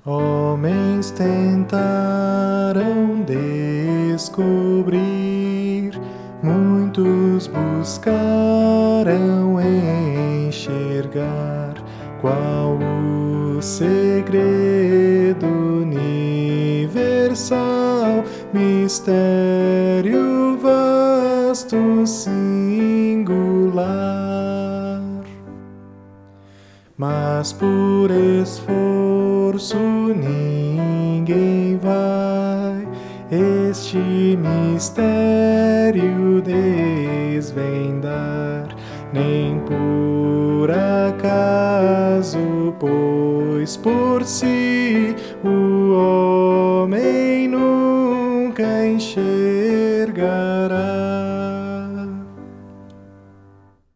Homens tentaram descobrir, muitos buscaram enxergar qual o segredo universal, mistério vasto, singular. Mas por esforço ninguém vai este mistério desvendar, nem por acaso, pois por si o homem nunca enxerga